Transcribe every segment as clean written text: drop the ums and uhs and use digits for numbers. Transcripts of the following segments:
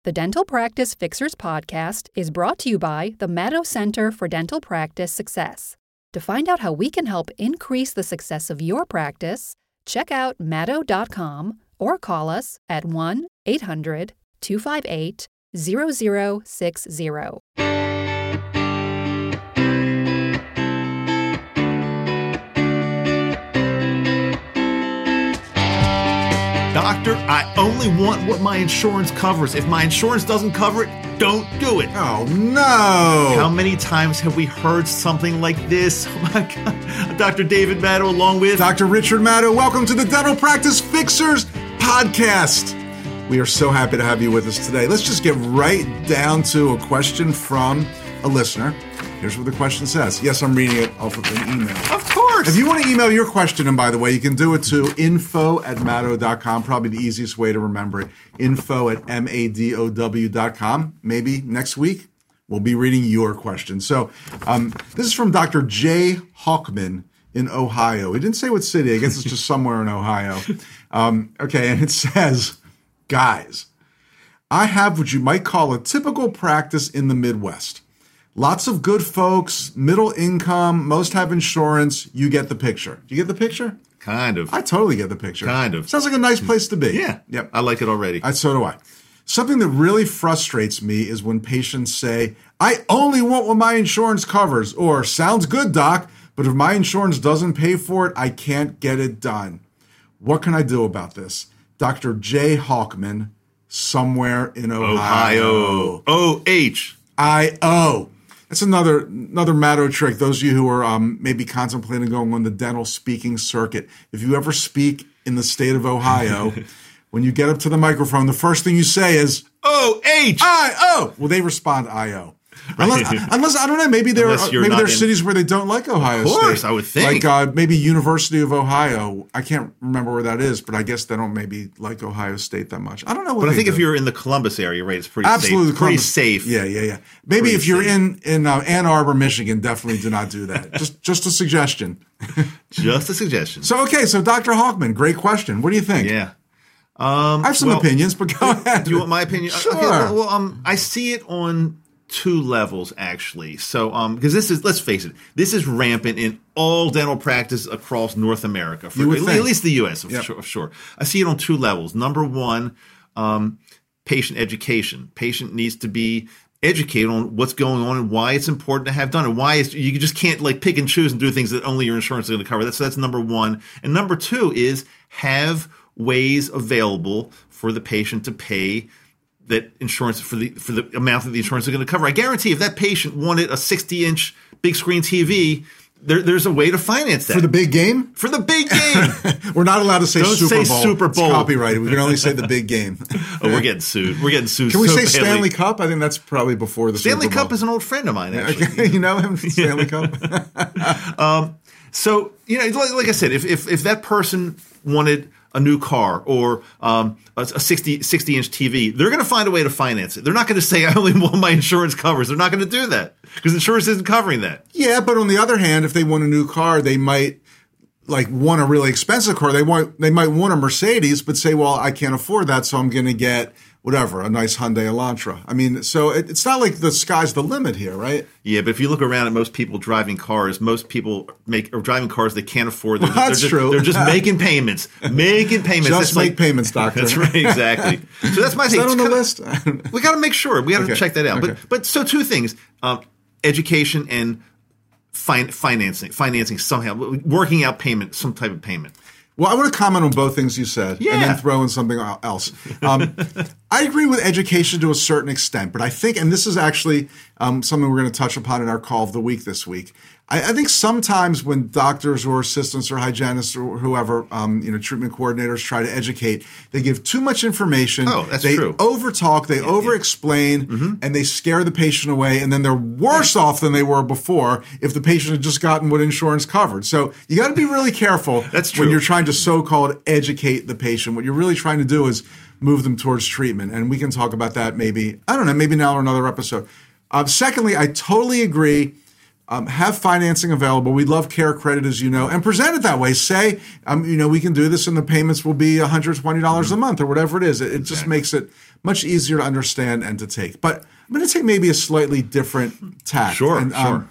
The Dental Practice Fixers podcast is brought to you by the Maddow Center for Dental Practice Success. To find out how we can help increase the success of your practice, check out maddow.com or call us at 1-800-258-0060. Doctor, I only want what my insurance covers. If my insurance doesn't cover it, don't do it. Oh, no. How many times have we heard something like this? Oh, my God. Dr. David Maddow along with Dr. Richard Maddow. Welcome to the Dental Practice Fixers podcast. We are so happy to have you with us today. Let's just get right down to a question from a listener. Here's what the question says. Yes, I'm reading it off of an email. Of course. If you want to email your question, and by the way, you can do it to info@maddow.com, probably the easiest way to remember it, info@madow.com. Maybe next week we'll be reading your question. So this is from Dr. Jay Hawkman in Ohio. He didn't say what city. I guess it's just somewhere in Ohio. Okay, and it says, guys, I have what you might call a typical practice in the Midwest. Lots of good folks, middle income, most have insurance. You get the picture. Do you get the picture? Kind of. I totally get the picture. Kind of. Sounds like a nice place to be. Yeah. Yep. I like it already. So do I. Something that really frustrates me is when patients say, I only want what my insurance covers, or sounds good, doc, but if my insurance doesn't pay for it, I can't get it done. What can I do about this? Dr. Jay Hawkman, somewhere in Ohio. O-H-I-O. That's another Maddow trick. Those of you who are maybe contemplating going on the dental speaking circuit, if you ever speak in the state of Ohio, when you get up to the microphone, the first thing you say is O-H-I-O. Well, they respond I-O. Unless I don't know, maybe there are cities where they don't like Ohio State. Of course, I would think. Like maybe University of Ohio. I can't remember where that is, but I guess they don't maybe like Ohio State that much. I don't know what. But I think do. if you're in the Columbus area, right, it's pretty absolutely safe. Pretty safe. Yeah. Maybe if you're in Ann Arbor, Michigan, definitely do not do that. just a suggestion. Just a suggestion. So Dr. Hawkman, great question. What do you think? Yeah. I have some opinions, but go ahead. Do you want my opinion? Sure. Okay, well, I see it on two levels, actually. So, because let's face it, this is rampant in all dental practice across North America, at least the U.S., sure. I see it on two levels. Number one, patient education. Patient needs to be educated on what's going on and why it's important to have done, and why you just can't like pick and choose and do things that only your insurance is going to cover. That's number one. And number two is have ways available for the patient to pay that insurance for the amount that the insurance is going to cover. I guarantee if that patient wanted a 60-inch big screen TV, there's a way to finance that. For the big game? For the big game. We're not allowed to say Don't Super Bowl. Say Super Bowl. It's copyrighted. We can only say the big game. We're getting sued. Can we say Stanley Cup? I think that's probably before the Stanley Super Bowl. Cup is an old friend of mine, actually. Okay. You know him? Stanley Cup? So, like I said, if that person wanted a new car or a 60-inch TV, they're going to find a way to finance it. They're not going to say, I only want my insurance covers. They're not going to do that because insurance isn't covering that. Yeah, but on the other hand, if they want a new car, they might want a really expensive car. They might want a Mercedes, but say, well, I can't afford that, so I'm going to get a nice Hyundai Elantra. I mean, so it's not like the sky's the limit here, right? Yeah, but if you look around at most people driving cars, most people are driving cars they can't afford. That's true. They're just making payments. Just make payments, doctor. That's right, exactly. So that's my thing. Is that on the list? We got to make sure. We got to check that out. Okay. But so two things: education and financing somehow, working out payment, some type of payment. Well, I want to comment on both things you said and then throw in something else. I agree with education to a certain extent, but I think, and this is actually something we're going to touch upon in our call of the week this week, I think sometimes when doctors or assistants or hygienists or whoever, treatment coordinators try to educate, they give too much information. Oh, that's they true. Overtalk, they over-explain, and they scare the patient away, and then they're worse off than they were before if the patient had just gotten what insurance covered. So you got to be really careful That's true. when you're trying to so-called educate the patient. What you're really trying to do is move them towards treatment, and we can talk about that maybe now or another episode. Secondly, I totally agree have financing available. We love Care Credit, as you know, and present it that way. Say, we can do this and the payments will be $120 a month or whatever it is. It just makes it much easier to understand and to take. But I'm going to take maybe a slightly different tack. Sure.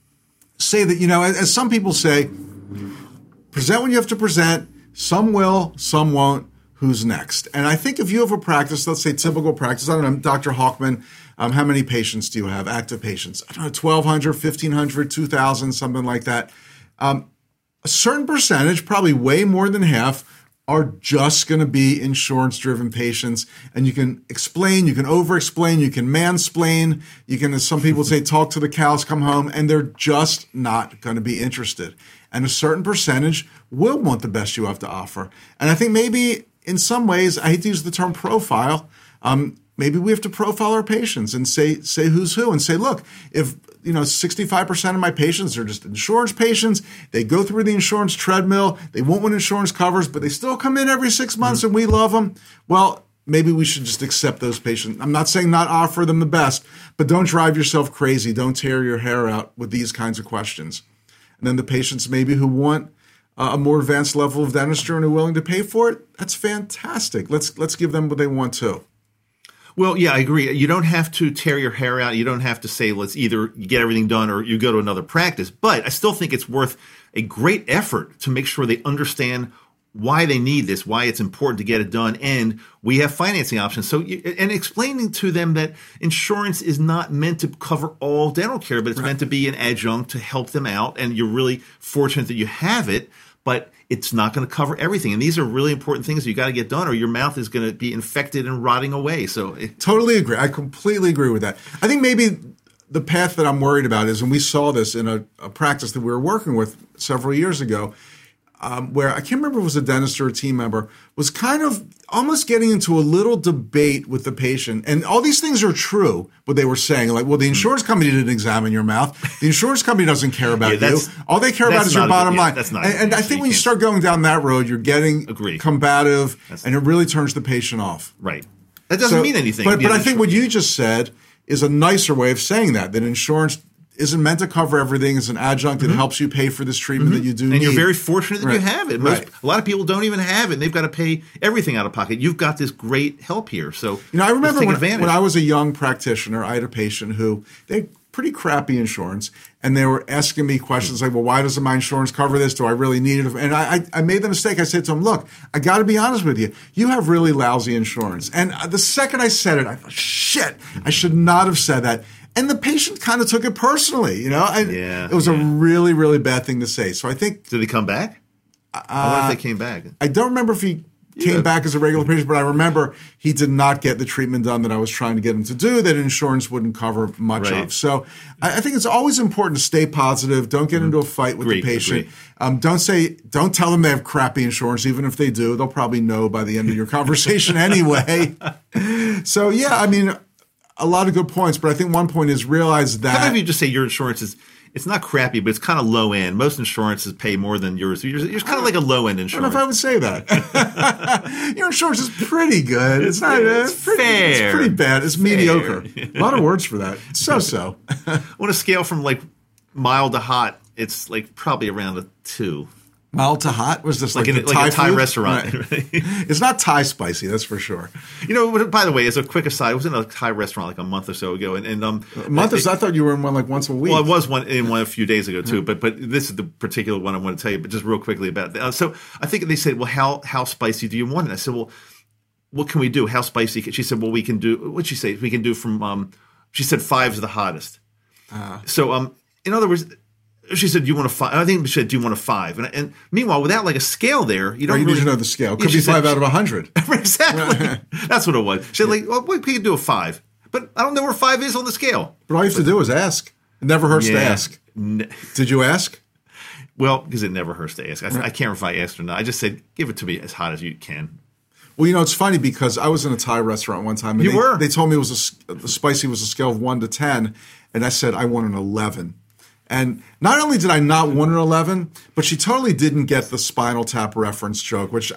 Say that, as some people say, present when you have to present. Some will, some won't. Who's next? And I think if you have a practice, let's say typical practice, I don't know, Dr. Hawkman, how many patients do you have, active patients? I don't know, 1,200, 1,500, 2,000, something like that. A certain percentage, probably way more than half, are just going to be insurance-driven patients. And you can explain, you can over-explain, you can mansplain, you can, as some people say, talk to the cows come home, and they're just not going to be interested. And a certain percentage will want the best you have to offer. And I think maybe in some ways, I hate to use the term profile, maybe we have to profile our patients and say who's who and say, look, if 65% of my patients are just insurance patients, they go through the insurance treadmill, they want what insurance covers, but they still come in every 6 months and we love them. Well, maybe we should just accept those patients. I'm not saying not offer them the best, but don't drive yourself crazy. Don't tear your hair out with these kinds of questions. And then the patients maybe who want a more advanced level of dentistry and are willing to pay for it, that's fantastic. Let's give them what they want too. Well, yeah, I agree. You don't have to tear your hair out. You don't have to say, let's either get everything done or you go to another practice. But I still think it's worth a great effort to make sure they understand why they need this, why it's important to get it done. And we have financing options. And explaining to them that insurance is not meant to cover all dental care, but it's meant to be an adjunct to help them out. And you're really fortunate that you have it, but it's not going to cover everything. And these are really important things that you got to get done or your mouth is going to be infected and rotting away. Totally agree. I completely agree with that. I think maybe the path that I'm worried about is, and we saw this in a practice that we were working with several years ago, where I can't remember if it was a dentist or a team member, was kind of almost getting into a little debate with the patient. And all these things are true, what they were saying. Like, well, the insurance company didn't examine your mouth. The insurance company doesn't care about you. All they care about is your bottom line. And I think when you start going down that road, you're getting combative, and it really turns the patient off. Right. That doesn't mean anything. But I think what you just said is a nicer way of saying that insurance isn't meant to cover everything. It's an adjunct. It helps you pay for this treatment that you do need. And you're very fortunate that you have it. A lot of people don't even have it. And they've got to pay everything out of pocket. You've got this great help here. So I remember when I was a young practitioner, I had a patient who they had pretty crappy insurance, and they were asking me questions like, well, why doesn't my insurance cover this? Do I really need it? And I made the mistake. I said to him, look, I got to be honest with you. You have really lousy insurance. And the second I said it, I thought, shit, I should not have said that. And the patient kind of took it personally, It was a really, really bad thing to say. So I think... Did he come back? I wonder if they came back. I don't remember if he came back as a regular patient, but I remember he did not get the treatment done that I was trying to get him to do, that insurance wouldn't cover much of. So I think it's always important to stay positive. Don't get into a fight with the patient. Don't tell them they have crappy insurance, even if they do. They'll probably know by the end of your conversation anyway. So, a lot of good points, but I think one point is realize that... How about you just say your insurance it's not crappy, but it's kind of low end. Most insurances pay more than yours. So you're kind of like a low end insurance. I don't know if I would say that. Your insurance is pretty good. It's fair. It's pretty bad. It's mediocre. A lot of words for that. So. On a scale from like mild to hot, it's like probably around a 2. Mild to hot? Was this like a Thai restaurant? Right. It's not Thai spicy, that's for sure. By the way, as a quick aside, I was in a Thai restaurant like a month or so ago, and a month or so. I thought you were in one like once a week. Well, I was in one a few days ago too, but this is the particular one I want to tell you. But just real quickly about that. So I think they said, "Well, how spicy do you want it?" I said, "Well, what can we do? How spicy?" She said, "Well, we can do." What'd she say? We can do from. She said 5 is the hottest. So in other words. She said, "Do you want a 5?" I think she said, "Do you want a 5?" And meanwhile, without like a scale there, you don't. You need to know the scale. Could be 5 out of 100. Exactly. That's what it was. She said, "Like, well, we can do a 5, but I don't know where 5 is on the scale." But all you have to do is ask. It never hurts to ask. Did you ask? Well, because it never hurts to ask. I can't remember if I asked or not. I just said, "Give it to me as hot as you can." Well, it's funny because I was in a Thai restaurant one time. And they told me the spicy was a scale of 1 to 10, and I said I want an 11. And not only did I not want an 11, but she totally didn't get the Spinal Tap reference joke, which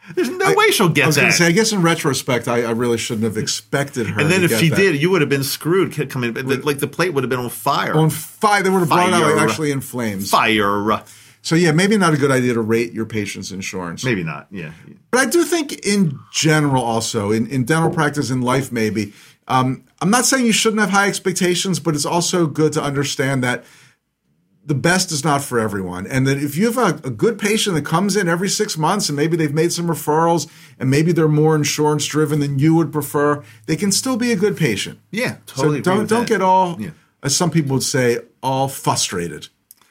There's no way she'll get that. I was going to say, I guess in retrospect, I really shouldn't have expected her. And then if she that. did, you would have been screwed. Coming, like the plate would have been on fire. On fire, they would have brought out actually in flames. Fire. So yeah, maybe not a good idea to rate your patient's insurance. Maybe not. Yeah. But I do think in general, also in dental practice, in life, maybe. I'm not saying you shouldn't have high expectations, but it's also good to understand that the best is not for everyone. And that if you have a good patient that comes in every 6 months and maybe they've made some referrals and maybe they're more insurance driven than you would prefer, they can still be a good patient. Yeah, totally. So don't get all, as some people would say, all frustrated.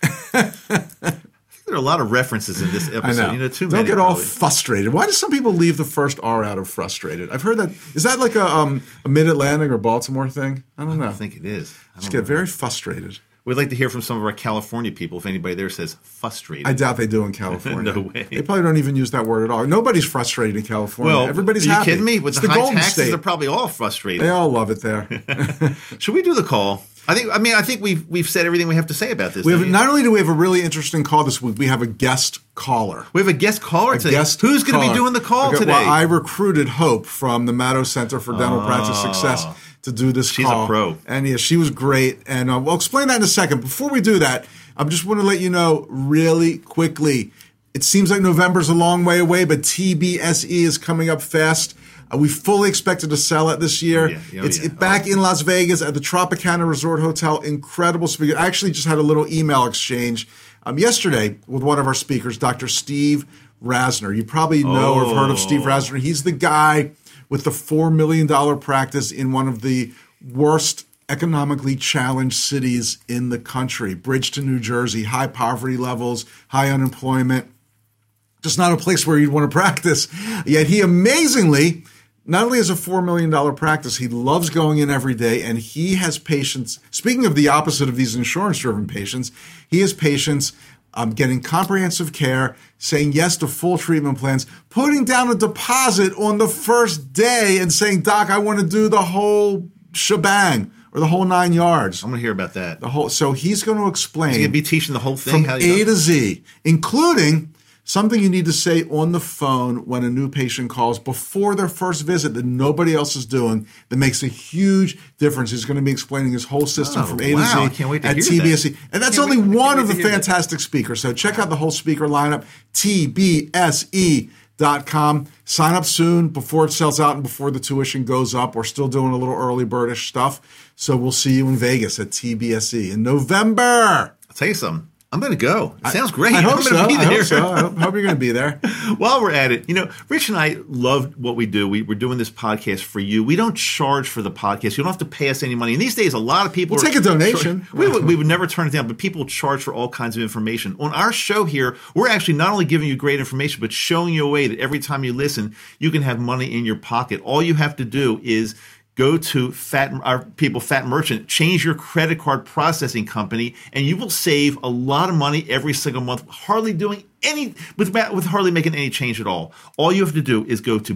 There are a lot of references in this episode. I know. Too many. Don't get all frustrated. Why do some people leave the first R out of frustrated? I've heard that. Is that like a Mid-Atlantic or Baltimore thing? I don't know. I think it is. Just get very frustrated. We'd like to hear from some of our California people if anybody there says frustrated. I doubt they do in California. No way. They probably don't even use that word at all. Nobody's frustrated in California. Well, everybody's happy. Are you kidding me? With the high taxes, state. they're probably all frustrated. They all love it there. Should we do the call? I think we've said everything we have to say about this. Not only do we have a really interesting call this week, we have a guest caller. We have a guest caller today. Who's going to be doing the call today? Well, I recruited Hope from the Maddow Center for Dental Practice Success to do this call. She's a pro. And yeah, she was great. And we'll explain that in a second. Before we do that, I just want to let you know really quickly, it seems like November's a long way away, but TBSE is coming up fast. We fully expected to sell it this year. It's back in Las Vegas at the Tropicana Resort Hotel. Incredible speaker. I actually just had a little email exchange yesterday with one of our speakers, Dr. Steve Rasner. You probably know or have heard of Steve Rasner. He's the guy with the $4 million practice in one of the worst economically challenged cities in the country. Bridgeton, New Jersey, high poverty levels, high unemployment. Just not a place where you'd want to practice. Yet he amazingly not only has a $4 million practice, he loves going in every day, and he has patients. Speaking of the opposite of these insurance-driven patients, he has patients getting comprehensive care, saying yes to full treatment plans, putting down a deposit on the first day and saying, Doc, I want to do the whole shebang or the whole 9 yards. I'm going to hear about that. So he's going to explain. He's going to be teaching the whole thing. From A to Z, including something you need to say on the phone when a new patient calls before their first visit that nobody else is doing that makes a huge difference. He's going to be explaining his whole system from A to Z I can't wait to at hear TBSE. That. And that's only one of the fantastic speakers. So check out the whole speaker lineup, TBSE.com. Sign up soon before it sells out and before the tuition goes up. We're still doing a little early birdish stuff. So we'll see you in Vegas at TBSE in November. I'll tell you something. I'm going to go. It sounds great. I hope so. I hope you're going to be there. While we're at it, Rich and I love what we do. We're doing this podcast for you. We don't charge for the podcast. You don't have to pay us any money. And these days, a lot of people take a donation. We would never turn it down, but people charge for all kinds of information. On our show here, we're actually not only giving you great information, but showing you a way that every time you listen, you can have money in your pocket. All you have to do is go to Fat Merchant, change your credit card processing company, and you will save a lot of money every single month, hardly making any change at all. All you have to do is go to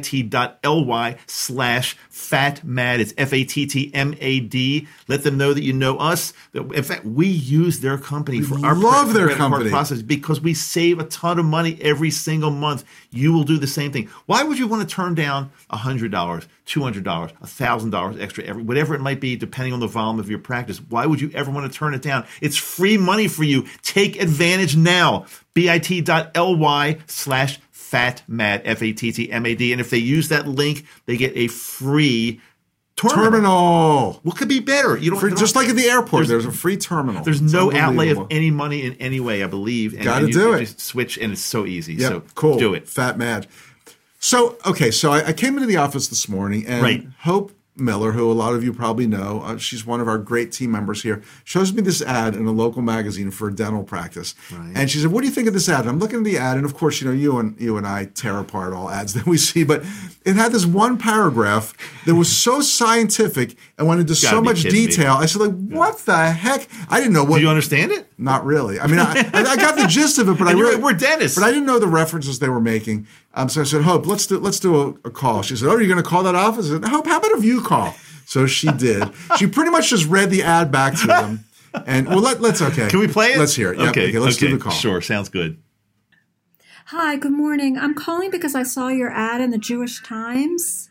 bit.ly/fatmad. It's FATTMAD. Let them know that you know us. In fact, we use their company for our credit card process because we save a ton of money every single month. You will do the same thing. Why would you want to turn down $100, $200, $1,000 extra, whatever it might be, depending on the volume of your practice? Why would you ever want to turn it down? It's free money for you. Take advantage now. bit.ly/fatmad, FATTMAD. And if they use that link, they get a free terminal. What could be better? Just like at the airport, there's a free terminal. There's no outlay of any money in any way, I believe. Got to do it. Just switch, and it's so easy. Yep, so cool. Do it. Fat Mad. So I came into the office this morning, and Hope Miller, who a lot of you probably know, she's one of our great team members here, shows me this ad in a local magazine for a dental practice. Right. And she said, what do you think of this ad? And I'm looking at the ad, and of course, you and I tear apart all ads that we see, but it had this one paragraph that was so scientific and went into so much detail. I said, what the heck? I didn't know what. Do you understand it? Not really. I mean, I got the gist of it, but we're dentists. But I didn't know the references they were making. So I said, Hope, let's do a call. She said, are you going to call that office? I said, Hope, how about if you call? So she did. She pretty much just read the ad back to them. And let's okay. Can we play it? Let's hear it. Yep. Okay, let's do the call. Sure, sounds good. Hi, good morning. I'm calling because I saw your ad in the Jewish Times.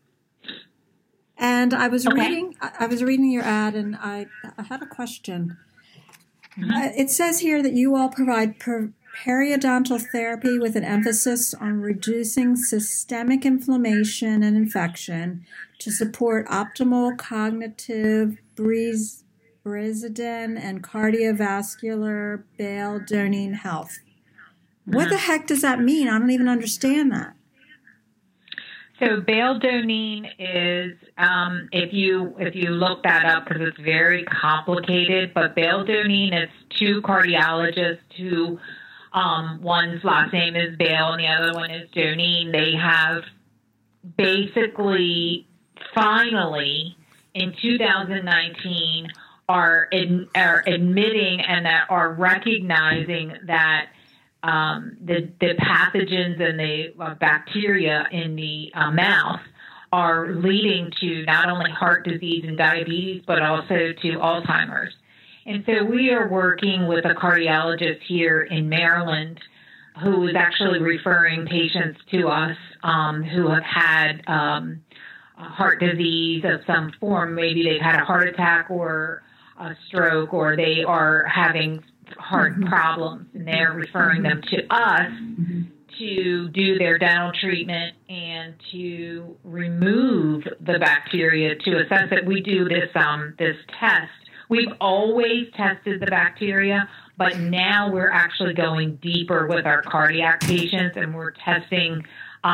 And I was reading your ad, and I had a question. It says here that you all provide periodontal therapy with an emphasis on reducing systemic inflammation and infection to support optimal cognitive, resident and cardiovascular Bale-Donine health. What the heck does that mean? I don't even understand that. So Bale-Donine is, if you look that up, because it's very complicated, but Bale-Donine is two cardiologists who, one's last name is Bale and the other one is Donine. They have basically, finally, in 2019, are admitting and that are recognizing that the pathogens and the bacteria in the mouth are leading to not only heart disease and diabetes, but also to Alzheimer's. And so we are working with a cardiologist here in Maryland who is actually referring patients to us who have had heart disease of some form. Maybe they've had a heart attack or a stroke, or they are having heart problems, and they're referring them to us to do their dental treatment and to remove the bacteria to assess it. We do this test. We've always tested the bacteria, but now we're actually going deeper with our cardiac patients, and we're testing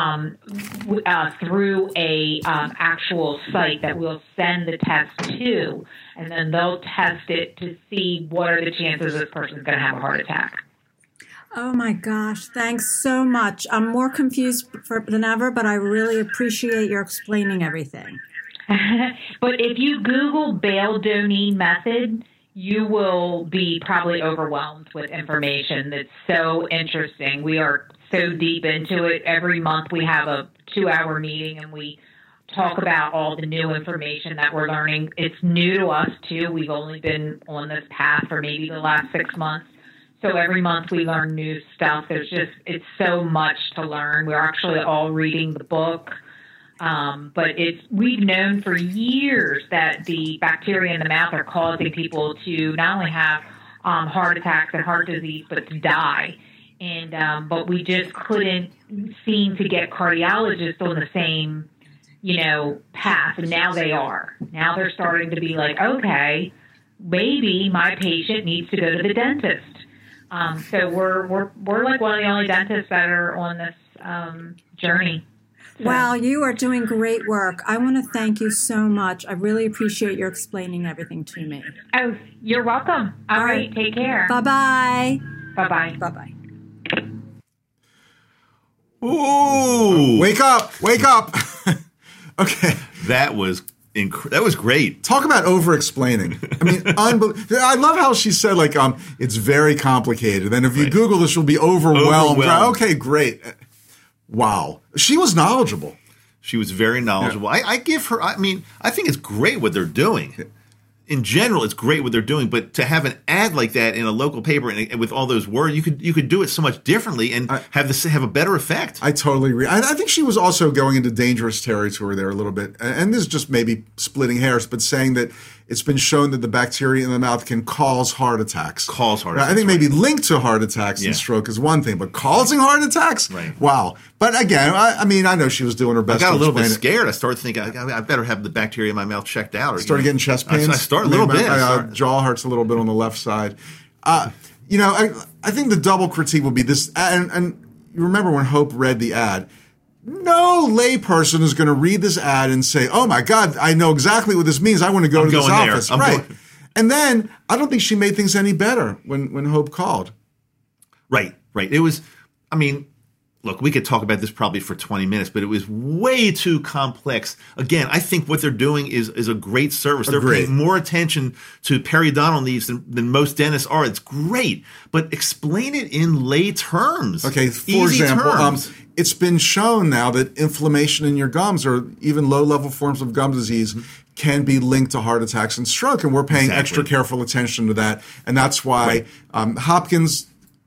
through a actual site that we'll send the test to, and then they'll test it to see what are the chances this person's going to have a heart attack. Oh my gosh, thanks so much. I'm more confused than ever, but I really appreciate your explaining everything. But if you Google Bale-Donine method, you will be probably overwhelmed with information that's so interesting. We are so deep into it. Every month we have a 2-hour meeting and we talk about all the new information that we're learning. It's new to us too. We've only been on this path for maybe the last 6 months. So every month we learn new stuff. It's so much to learn. We're actually all reading the book. But we've known for years that the bacteria in the mouth are causing people to not only have heart attacks and heart disease, but to die. And but we just couldn't seem to get cardiologists on the same, path. And now they are. Now they're starting to be like, okay, maybe my patient needs to go to the dentist. So we're like one of the only dentists that are on this journey. So. Wow, you are doing great work. I want to thank you so much. I really appreciate your explaining everything to me. Oh, you're welcome. All right. Take care. Bye-bye. Bye-bye. Bye-bye. Ooh. Wake up. Okay. That was great. Talk about over-explaining. I mean, I love how she said, it's very complicated. And if you Google this, you'll be overwhelmed. Okay, great. Wow. She was knowledgeable. She was very knowledgeable. Yeah. I give her, I think it's great what they're doing. In general, it's great what they're doing, but to have an ad like that in a local paper and with all those words, you could do it so much differently and have a better effect. I totally agree. I think she was also going into dangerous territory there a little bit, and this is just maybe splitting hairs, but saying that it's been shown that the bacteria in the mouth can cause heart attacks. I think maybe linked to heart attacks and stroke is one thing, but causing heart attacks? Right. Wow. But again, I know she was doing her best. I got a little bit scared. I started thinking, I better have the bacteria in my mouth checked out. Or started getting chest pains. I started a little bit. Jaw hurts a little bit on the left side. I think the double critique would be this, and you remember when Hope read the ad, no layperson is going to read this ad and say, oh my God, I know exactly what this means. I want to go to this office. Right. And then I don't think she made things any better when Hope called. Right. It was, look, we could talk about this probably for 20 minutes, but it was way too complex. Again, I think what they're doing is a great service. They're paying more attention to periodontal needs than most dentists are. It's great, but explain it in lay terms. Okay, for example, it's been shown now that inflammation in your gums or even low-level forms of gum disease can be linked to heart attacks and stroke, and we're paying extra careful attention to that. And that's why Hopkins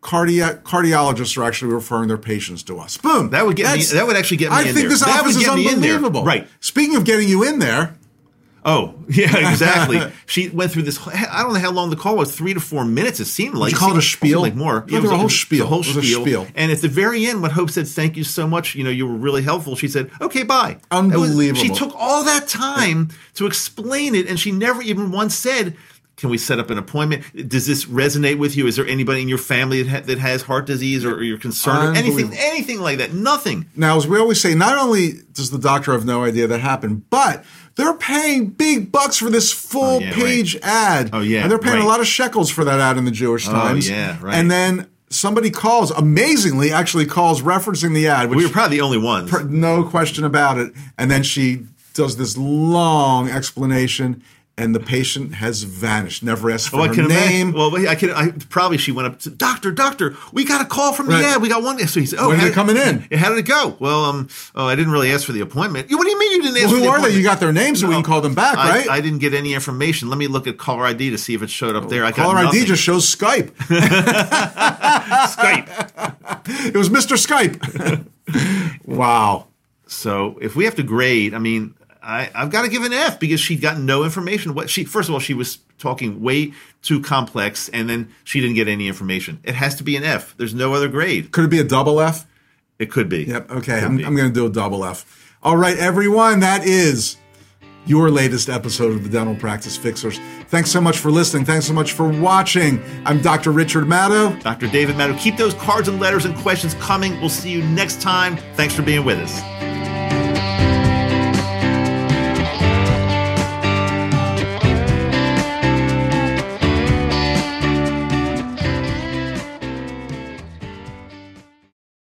cardiologists are actually referring their patients to us. Boom. That would get me. That would actually get me in there. I think this office is unbelievable. Right. Speaking of getting you in there. Oh, yeah, exactly. She went through this. I don't know how long the call was. 3 to 4 minutes. It seemed like. You called it a spiel? Like more. Yeah, it was a whole spiel. It was a spiel. And at the very end, when Hope said, "Thank you so much. You were really helpful," she said, "Okay, bye." Unbelievable. She took all that time to explain it, and she never even once said, "Can we set up an appointment? Does this resonate with you? Is there anybody in your family that has heart disease, or you're concerned, or anything like that?" Nothing. Now, as we always say, not only does the doctor have no idea that happened, but they're paying big bucks for this full-page ad. Oh, yeah. And they're paying a lot of shekels for that ad in the Jewish Times. Oh, yeah, right. And then somebody amazingly calls referencing the ad. Which, we were probably the only ones. No question about it. And then she does this long explanation, and the patient has vanished. Never asked for her name. Well, probably she went up to, Doctor, we got a call from the ad. We got one. So he said, when are they coming in? How did it go? Well, I didn't really ask for the appointment. What do you mean you didn't ask for the appointment? Who are they? You got their names so we can call them back, right? I didn't get any information. Let me look at caller ID to see if it showed up there. Caller ID just shows Skype. Skype. It was Mr. Skype. Wow. So if we have to grade, I've got to give an F because she got no information. First of all, she was talking way too complex, and then she didn't get any information. It has to be an F. There's no other grade. Could it be a double F? It could be. Yep. Okay. I'm going to do a double F. All right, everyone. That is your latest episode of the Dental Practice Fixers. Thanks so much for listening. Thanks so much for watching. I'm Dr. Richard Maddow. Dr. David Maddow. Keep those cards and letters and questions coming. We'll see you next time. Thanks for being with us.